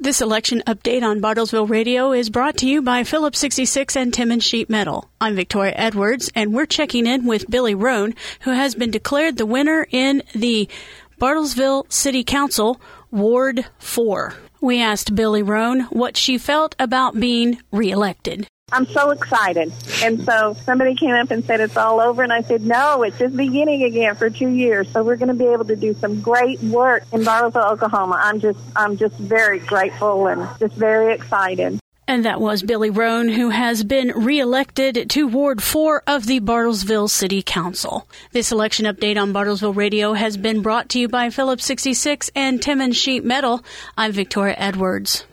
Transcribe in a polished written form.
This election update on Bartlesville Radio is brought to you by Phillips 66 and Timmons Sheet Metal. I'm Victoria Edwards, and we're checking in with Billy Roan, who has been declared the winner in the Bartlesville City Council, Ward 4. We asked Billy Roan what she felt about being reelected. I'm so excited. And so somebody came up and said it's all over, and I said, no, it's just beginning again for 2 years. So we're going to be able to do some great work in Bartlesville, Oklahoma. I'm just very grateful and just very excited. And that was Billy Roan, who has been reelected to Ward 4 of the Bartlesville City Council. This election update on Bartlesville Radio has been brought to you by Phillips 66 and Timmons Sheet Metal. I'm Victoria Edwards.